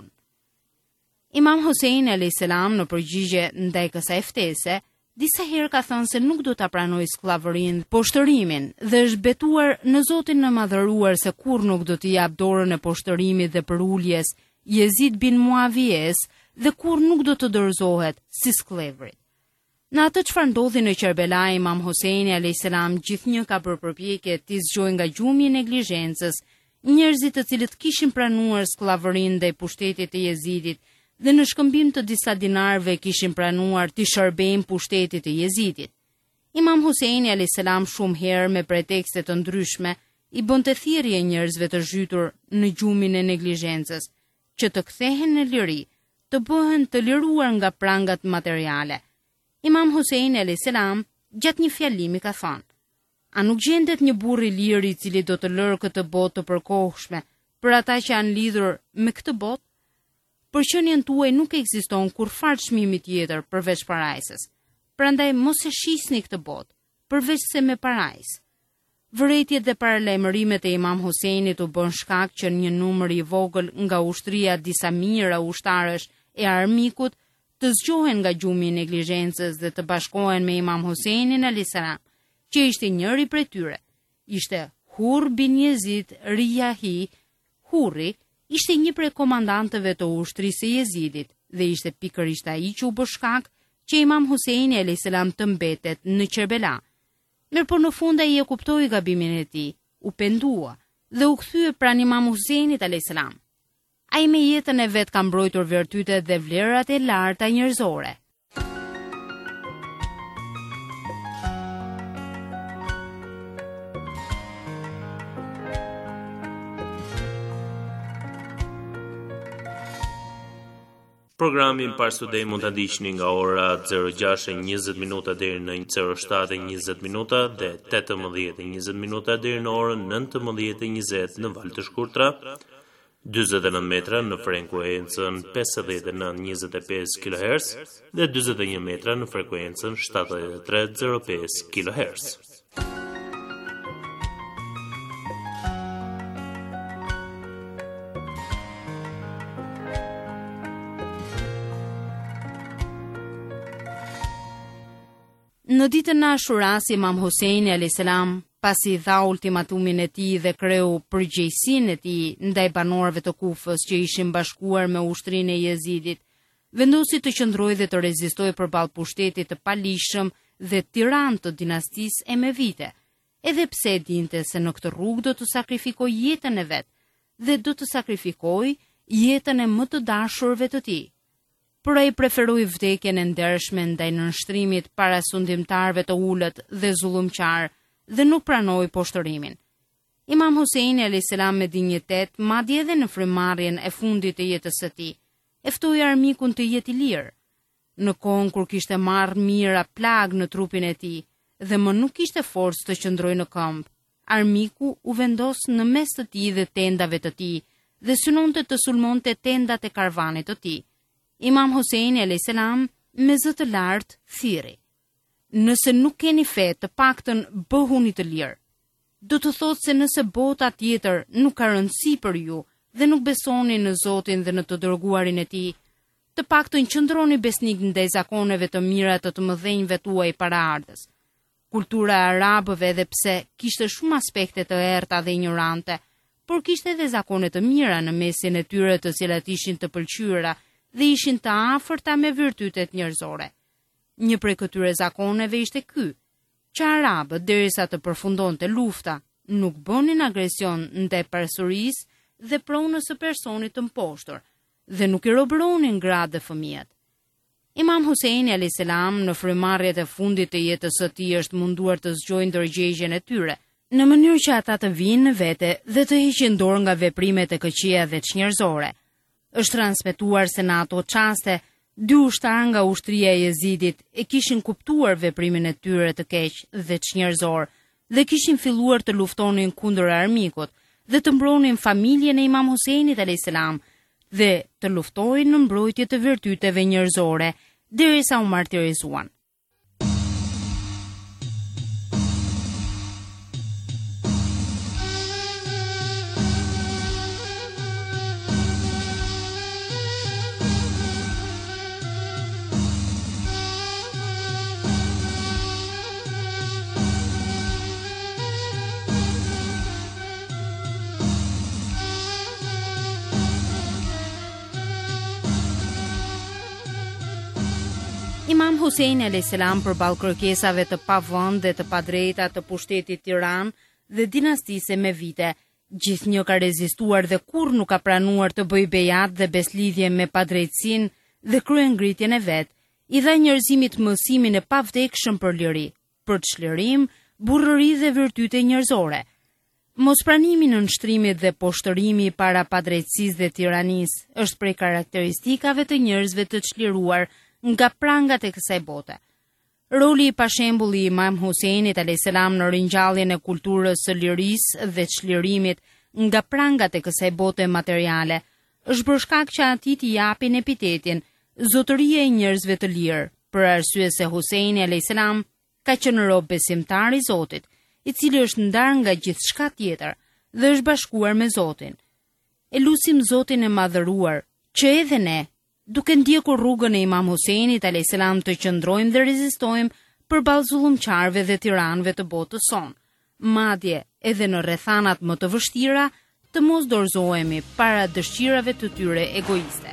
Imam Huseini alayhis salam në përgjigje ndaj kësaj ftese, disa herë ka thënë se nuk do ta pranojë skllavërinë dhe poshtërimin dhe është betuar në Zotin e madhëruar se kur nuk do t'i jap dorën e poshtërimit dhe përuljes Jezid bin Muavijes dhe kur nuk do të dorëzohet si skllëvrit. Në atë çfarë ndodhi në Kerbela, Imam Huseini alayhis salam gjithnjë ka bërë përpjekje të zgjojë nga gjumi i neglizhencës njerëzit të cilët kishin pranuar skllavërinë ndaj pushtetit të Jezidit dhe në shkëmbim të disa dinarëve kishin pranuar të shërbejnë pushtetit të Jezidit. Imam Huseini alayhis salam shumë herë me pretekste të ndryshme i bënte thirrje njerëzve të zhytur në gjumin e neglizhencës që të kthehen në liri, të bëhen të liruar nga prangat materiale. Imam Huseini alayhis salam gjatë një fjalimi ka thënë: "A nuk gjendet një burr i lirë i cili do të lërë këtë botë të përkohshme për ata që janë lidhur me këtë botë? Për qenien tuaj nuk ekziston kurfar çmimi tjetër përveç parajsës. Prandaj mos e shisni këtë botë, përveç se me parajsë." Vërejtjet dhe paralajmërimet e Imam Huseinit u bën shkak që një numër i vogël nga ushtria disa mijëra ushtarësh e armikut të zgjohen nga gjumi i neglizhencës dhe të bashkohen me Imam Huseinin alayhis salam, që ishte njëri prej tyre. Ishte Hur bin Jezid Riyahi. Hurri ishte një prej komandantëve të ushtrisë së Jezidit dhe ishte pikërisht ai që u bë shkak që Imam Huseini alayhis salam të mbetet në Kerbela. Mirëpo në fund ai e kuptoi gabimin e tij, u pendua dhe u kthye pranë Imam Huseinit alayhis salam. Ai me jetën e vet ka mbrojtur virtytet dhe vlerat e larta njerëzore. Programin Parstudej mund ta ndiqni nga ora zero gjashtë e njëzet minuta deri në zero shtatë e njëzet minuta dhe tetëmbëdhjetë e njëzet minuta deri në orën nëntëmbëdhjetë e njëzet në valë të shkurtra, dyzet e nëntë metra në frekuencën pesëdhjetë e nëntë njëzet e pesë kilohertz dhe dyzet e një metra në frekuencën shtatëdhjetë e tre zero pesë kilohertz. Në ditën e Ashuras, Imam Huseini alayhis salam, pasi dha ultimatumin e tij dhe kreu përgjegjësinë e tij ndaj banorëve të Kufës që ishin bashkuar me ushtrinë e Jezidit, vendosi të qëndrojë dhe të rezistojë përballë pushtetit të palishëm dhe tiran të dinastisë Emevite, edhe pse dinte se në këtë rrugë do të sakrifikojë jetën e vet dhe do të sakrifikojë jetën e më të dashurve të tij. Por ai preferoi vdekjen e ndershme ndaj nënshtrimit para sundimtarëve të ulët dhe zullumqar dhe nuk pranoi poshtërimin. Imam Huseini alayhis salam me dinjitet, madje edhe në frymëmarrjen e fundit të jetës së tij, e ftoi armikun të jetë i lirë. Në kohën kur kishte marrë mira plag në trupin e tij dhe më nuk kishte forcë të qëndrojë në këmbë, armiku u vendos në mes të tij dhe tendave të tij dhe synonte të sulmonte tendat e karvanit të tij. Imam Huseini alayhis salam me zë të lartë thirri: "Nëse nuk keni fe, të paktën bëhuni të lirë. Do të thotë se nëse bota tjetër nuk ka rëndësi për ju dhe nuk besoni në Zotin dhe në të dërguarin e tij, të paktën qëndroni besnik ndaj zakoneve të mira të të mëdhenjve tuaj paraardhës." Kultura e arabëve, edhe pse kishte shumë aspekte të errta dhe ignorante, por kishte edhe zakone të mira në mesin e tyre, të cilat ishin të pëlqyera dhe ishin të afërta me virtytet njerëzore. Një prej këtyre zakoneve ishte ky, që arabët, derisa të përfundonte lufta, nuk bënin agresion ndaj pasurisë dhe pronës së personit të mposhtur, dhe nuk i robëronin gratë dhe fëmijët. Imam Huseini alayhis salam në frymarrjet e fundit të jetës së tij është munduar të zgjojë ndërgjegjen e tyre, në mënyrë që ata të vinë në vete dhe të heqin dorë nga veprimet e këqija dhe çnjerëzore. Është transmetuar se në ato çaste dy ushtar nga ushtria e Jezidit e kishin kuptuar veprimin e tyre të keq dhe çnjerëzor dhe kishin filluar të luftonin kundër armikut dhe të mbronin familjen e Imam Huseinit alayhis salam dhe të luftojnë në mbrojtje të virtyteve njerëzore derisa u martirizuan. Imam Huseini alayhis salam përballë kërkesave të pavënd dhe të padrejta të pushtetit tiran dhe dinastisë me vite, gjithnjë ka rezistuar dhe kur nuk ka pranuar të bëjë bejat dhe beslidhje me padrejtësinë dhe kryengritjen e vet, i dha njerëzimit mësimin e pavdekshëm për liri, për çlirim, burrëri dhe virtyte njerëzore. Mospranimi në nështrimit dhe poshtërimi para padrejtësisë dhe tiranisë është prej karakteristikave të njerëzve të çliruar nga prangat e kësaj bote. Roli i pashembulli i Imam Huseinit alayhis salam në ringjalljen e kulturës së lirisë dhe çlirimit nga prangat e kësaj bote materiale është bërë shkak që atij t'i japin epitetin zotëria e njerëzve të lirë, për arsye se Huseini alayhis salam ka qenë rob besimtar i Zotit, i cili është ndarë nga gjithçka tjetër dhe është bashkuar me Zotin. E lutim Zotin e madhëruar që edhe ne, duke ndjekur rrugën e Imam Huseinit alayhis salam, të qëndrojmë dhe rezistojmë përballë zullumçarëve dhe tiranëve të botës sonë. Madje edhe në rrethanat më të vështira të mos dorëzohemi para dëshirave të tyre egoiste.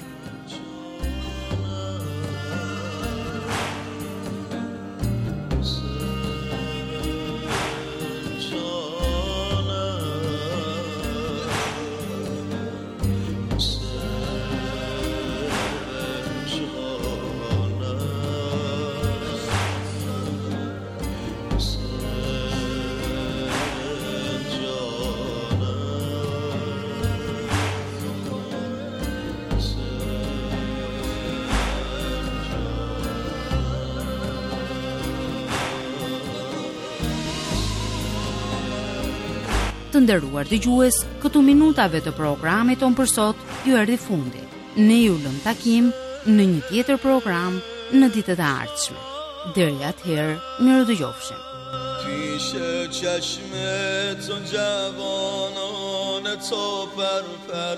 Të nderuar dëgjues, këtu minutave të programit ton për sot ju erdhi fundi. Ne ju lëm takim në një tjetër program në ditët e ardhshme. Deri atëherë, mirëdëgjofshim. پیش چشمت و جوانان تو پر پر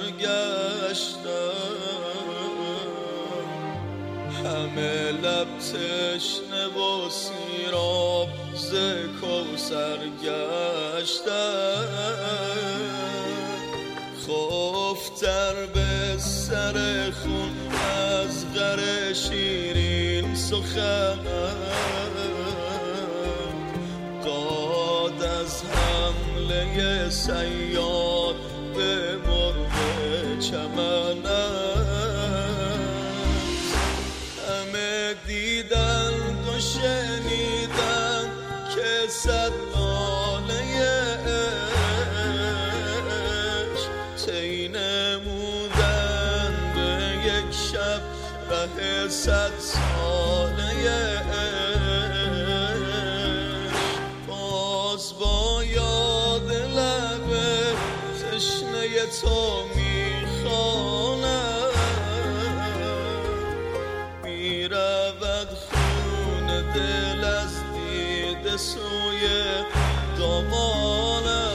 گشتم همه لب تشنه و سیراب ز کوثر گشتم خفتر به سر خون از غر شیرین سخن داد از حمله صیاد به مرغ چمن همه دیدند و شنیدند که صد ناله عشق طی نمودند به یک شب ره صد ساله تو میخوانم میرود خون دل از دیده سوی دامانم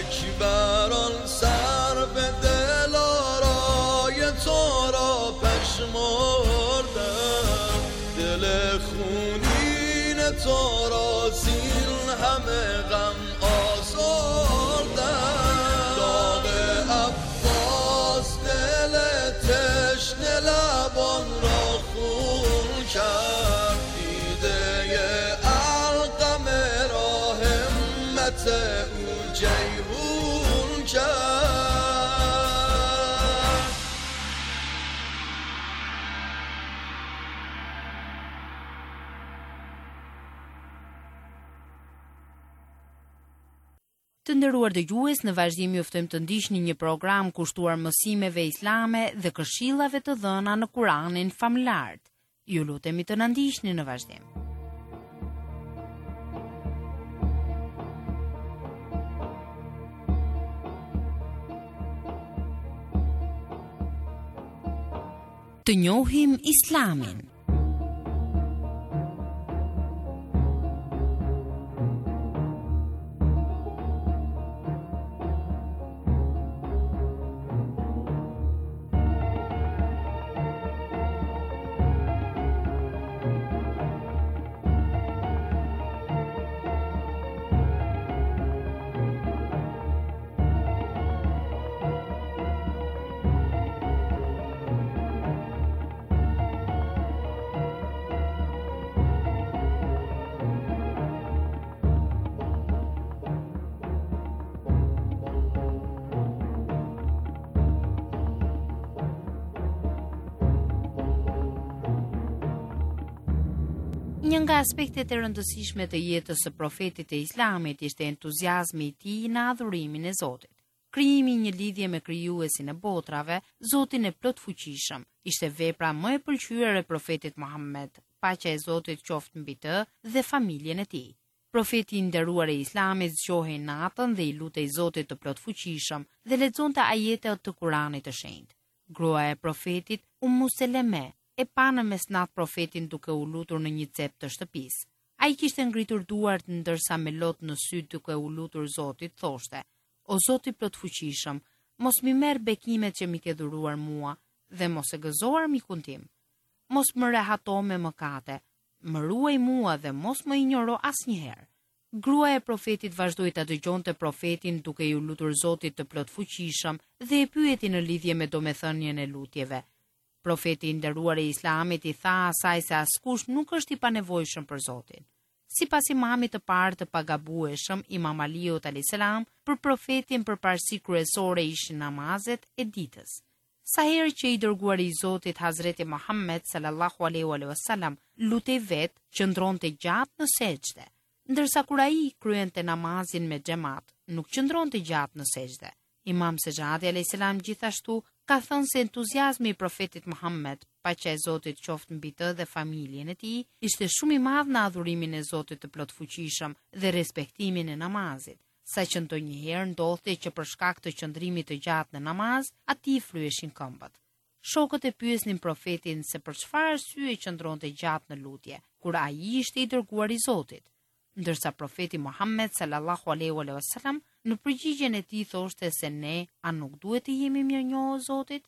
اکبران سر به دل آرای تو را پش تو را زین همه غم آزردن داغ عباس دل تشنه لبان را خون کرد دیده علقم را همت او جیحون کرد Të nderuar dëgjues, në vazhdim ju ftojmë të ndiqni një program kushtuar mësimeve islame dhe këshillave të dhëna në Kuranin famlar. Ju lutemi të na ndiqni në vazhdim. Të njohim Islamin. Një nga aspektet e rëndësishme të jetës së profetit e Islamit ishte entuziazmi i tij në adhurimin e Zotit. Krijimi i një lidhje me krijuesin e botrave, Zotin e plotfuqishëm, ishte vepra më e pëlqyer e profetit Muhammed, paqja e Zotit qoftë mbi të dhe familjen e tij. Profeti i nderuar i Islamit zgjohej natën dhe i lutej Zotit të plotfuqishëm dhe lexonte ajete të Kuranit të shenjtë. Gruaja e profetit, Ummu Seleme, e pa në mesnat profetin duke u lutur në një cep të shtëpisë. Ai kishte ngritur duart ndërsa me lot në sy duke u lutur Zotit thoshte: O Zoti plotfuqishëm, mos mi merr bekimet që mi ke dhuruar mua dhe mos e gëzoar mikun tim. Mos më rehato me mëkate, më ruaj mua dhe mos më injoro asnjëherë. Gruaja e profetit vazhdoi ta dëgjonte profetin duke i lutur Zotit të plotfuqishëm dhe e pyeti në lidhje me domethënien e lutjeve. Profeti i nderuar i Islamit i tha asaj se askush nuk është i panevojshëm për Zotin. Sipas imamit të parë të pagabueshëm, Imam Aliut alayhis salam, për profetin përparësi kryesore ishin namazet e ditës. Sa herë që i dërguari i Zotit Hazreti Muhammed sallallahu alaihi wasallam lutej vet, qëndronte gjatë në sejdë, ndërsa kur ai kryente namazin me xhamat, nuk qëndronte gjatë në sejdë. Imam Sejadi alayhis salam gjithashtu ka thënë se entuziazmi i profetit Muhammed, paqja e Zotit qoftë mbi të dhe familjen e tij, ishte shumë i madh në adhurimin e Zotit të plotfuqishëm dhe respektimin e namazit, saqë ndonjëherë ndodhte që për shkak të qëndrimit të gjatë në namaz, atij fryeshin këmbët. Shokët e pyesnin profetin se për çfarë arsye qëndronte gjatë në lutje, kur ai ishte i dërguar i Zotit. Ndërsa profeti Muhammed sallallahu alaihi wasallam në përgjigjen e tij thoshte se ne a nuk duhet të jemi mirënjohës Zotit?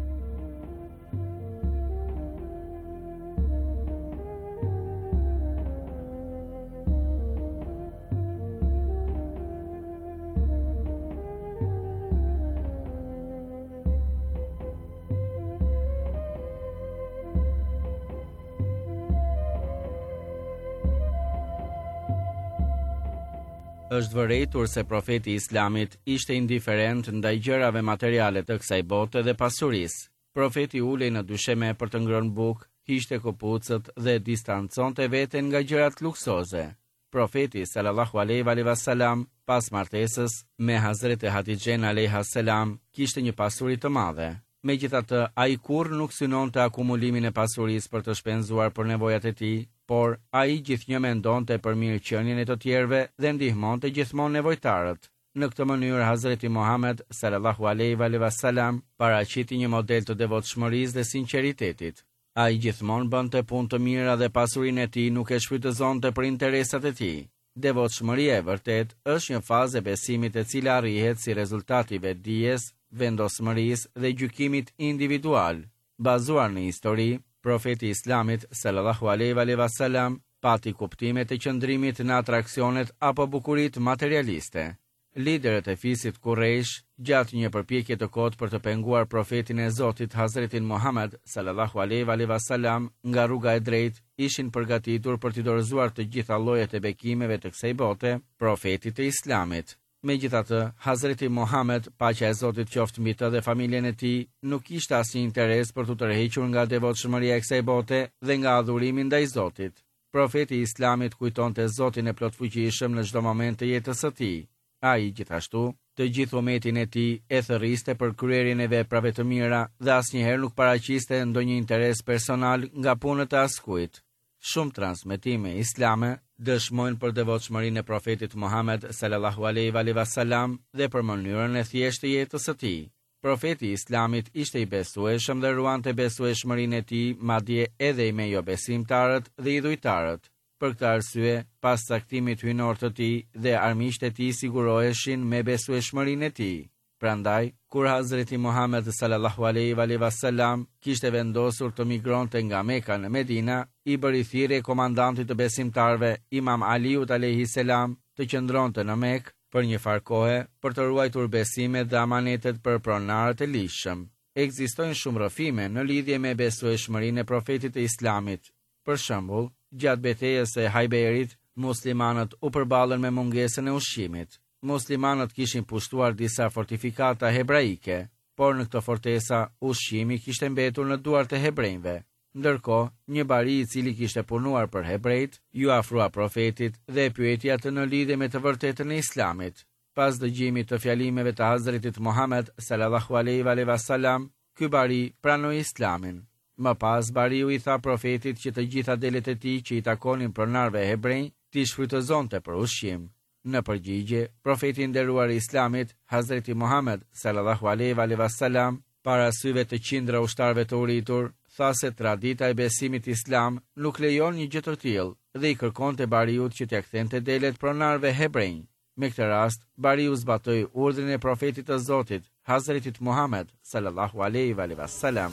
Është vërejtur se profeti i Islamit ishte indiferent ndaj gjërave materiale të kësaj bote dhe pasurisë. Profeti ulej në dysheme për të ngrënë bukë, hiqte këpucët dhe distanconte veten nga gjërat luksoze. Profeti sallallahu alaihi wasallam, pas martesës me Hazreti Hatixhen alayha salam, kishte një pasuri të madhe. Megjithatë, ai kurrë nuk synonte akumulimin e pasurisë për të shpenzuar për nevojat e tij, por ai gjithnjë mendonte për mirëqenien e të tjerëve dhe ndihmonte gjithmonë nevojtarët. Në këtë mënyrë Hazreti Muhammed sallallahu alaihi wasallam paraqiti një model të devotshmërisë dhe sinqeritetit. Ai gjithmonë bënte punë të mira dhe pasurinë e tij nuk e shfrytëzonte për interesat e tij. Devotshmëria e vërtet është një fazë e besimit e cila arrihet si rezultat i vetdijes, vendosmërisë dhe gjykimit individual. Bazuar në histori, profeti i Islamit sallallahu alaihi wasallam pati kuptime të qëndrimit në atraksionet apo bukuritë materialiste. Liderët e fisit Kurejsh, gjatë një përpjekje të kotë për të penguar profetin e Zotit Hazretin Muhammed sallallahu alaihi wasallam nga rruga e drejtë, ishin përgatitur për t'i dorëzuar të gjitha llojet e bekimeve të kësaj bote profetit të Islamit. Megjithatë, Hazreti Muhammed, paqja e Zotit qoftë mbi të dhe familjen e tij, nuk kishte asnjë interes për t'u tërhequr nga devotshmëria e kësaj bote dhe nga adhurimi ndaj Zotit. Profeti i Islamit kujtonte Zotin e plotfuqishëm në çdo moment të jetës së tij. Ai gjithashtu, të gjithë umetin e tij e thërriste për kryerjen e veprave të mira dhe asnjëherë nuk paraqiste ndonjë interes personal nga punët e askujt. Shumë transmetime islame dëshmojnë për devotshmërinë e profetit Muhammed sallallahu alaihi wasallam dhe për mënyrën e thjeshtë të jetës së tij. Profeti i Islamit ishte i besueshëm dhe ruante besueshmërinë e tij madje edhe i me jo besimtarët dhe idhujtarët. Për këtë arsye, pas caktimit hyjnor të tij dhe armiqtë e tij siguroheshin me besueshmërinë e tij. Prandaj, kur Hazreti Muhammed sallallahu alaihi wasallam kishte vendosur të migronte nga Mekka në Medina, i bëri thirrje komandantit të besimtarëve, Imam Aliut alayhi salam, të qëndronte në Mekë për një farë kohe për të ruajtur besimet dhe amanetet për pronarët e ligjshëm. Ekzistojnë shumë rrëfime në lidhje me besueshmërinë e profetit të Islamit. Për shembull, gjatë betejës së Hajberit, muslimanët u përballën me mungesën e ushqimit. Muslimanët kishin pushtuar disa fortifikata hebraike, por në këto fortesa ushqimi kishte mbetur në duart e hebrejve. Ndërkohë, një bari i cili kishte punuar për hebrejt, ju afrua profetit dhe e pyeti atë në lidhje me të vërtetën e Islamit. Pas dëgjimit të fjalimeve të Hazretit Muhammed sallallahu alaihi wasallam, ky bari pranoi Islamin. Më pas, bariu i tha profetit që të gjitha delet e tij që i takonin pronarëve hebrej t'i shfrytëzonte për ushqim. Në përgjigje, profeti i nderuar i Islamit, Hazreti Muhammed sallallahu alaihi wasallam, para syve të qindra ushtarëve të uritur, tha se tradita e besimit islam nuk lejon një gjë të tillë dhe i kërkonte bariut që t'ia kthente delet pronarëve hebrej. Me këtë rast, bariu zbatoi urdhrin e profetit të Zotit, Hazretit Muhammed sallallahu alaihi wasallam.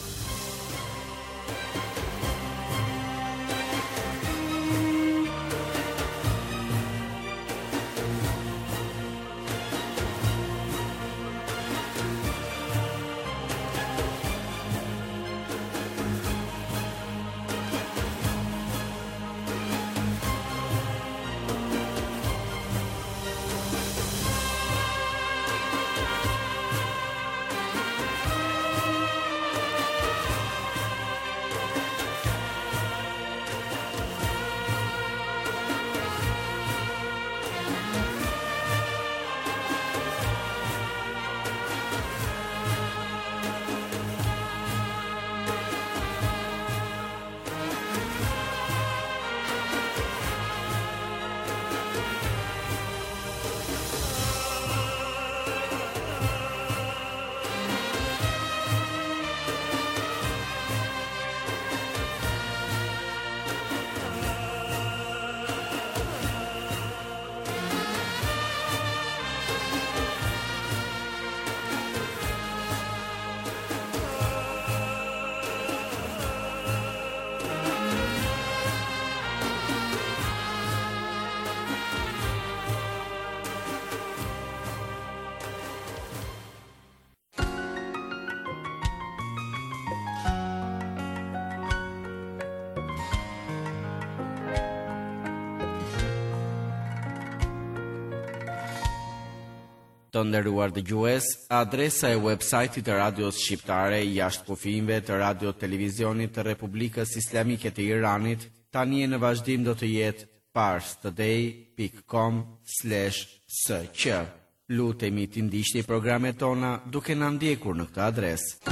Të nderuar dëgjues, adresa e websajtit të radios shqiptare jashtë kufijve të radio televizionit të Republikës Islamike të Iranit tani në vazhdim do të jetë parstoday dot com slash s q. Lutemi të ndiqni programet tona duke na ndjekur në këtë adresë.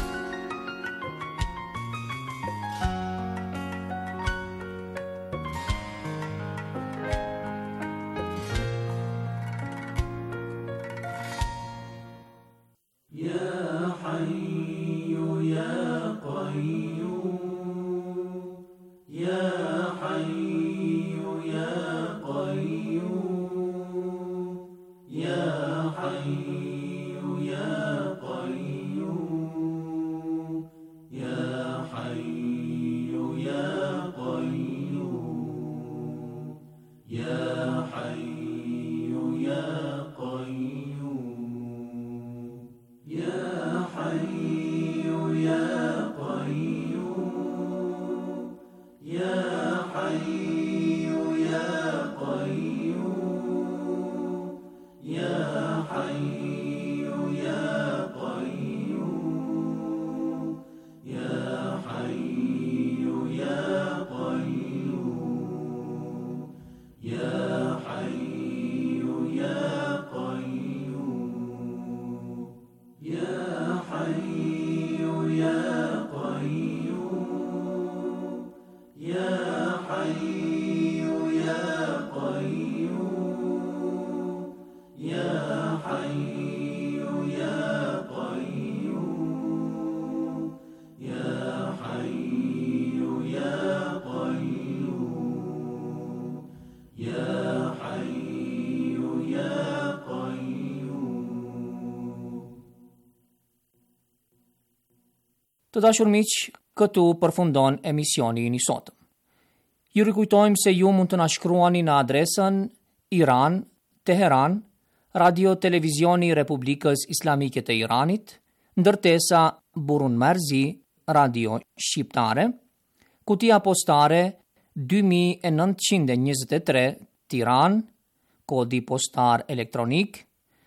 Të dashur miq, këtu përfundon emisioni i sotëm. Ju rikujtojmë se ju mund të na shkruani në adresën Iran, Teheran, Radio Televizioni Republikës Islamike të Iranit, ndërtesa Burun Marzi, Radio Shqiptare, kutia postare dy mijë e nëntëqind e njëzet e tre, Tiran, kodi postar elektronik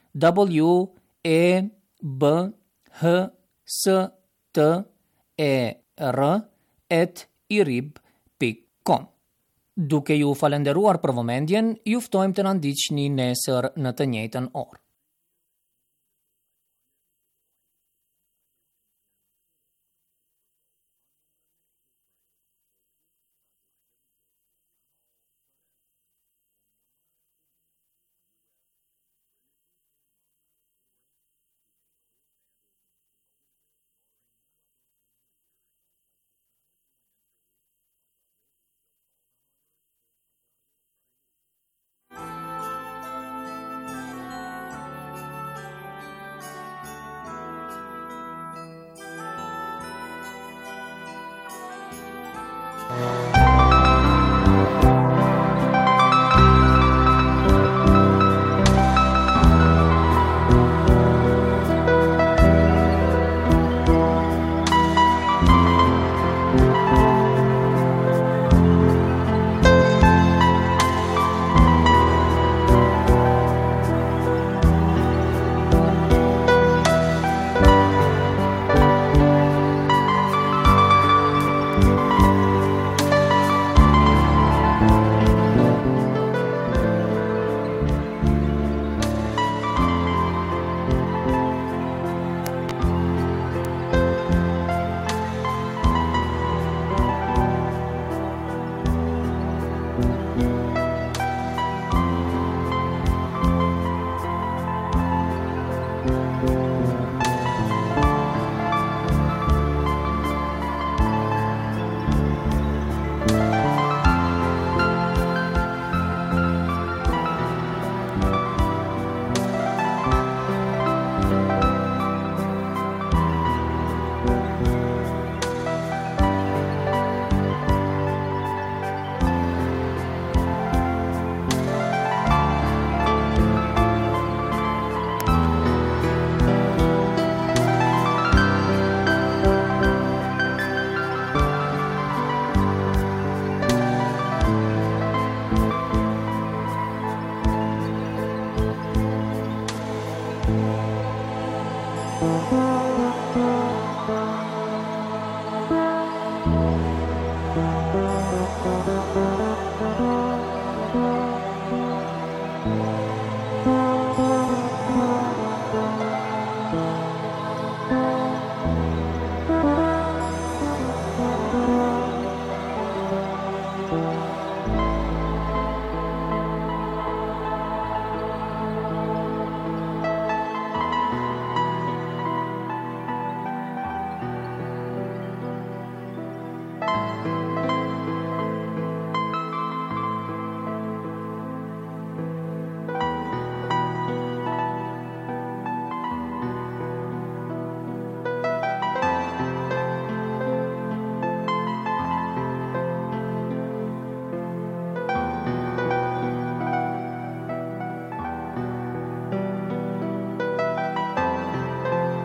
W E B H S T E R at irib pikë com. Duke ju falenderuar për vëmendjen, ju ftojmë të na ndiqni nesër në të njëjtën orë. Thank you.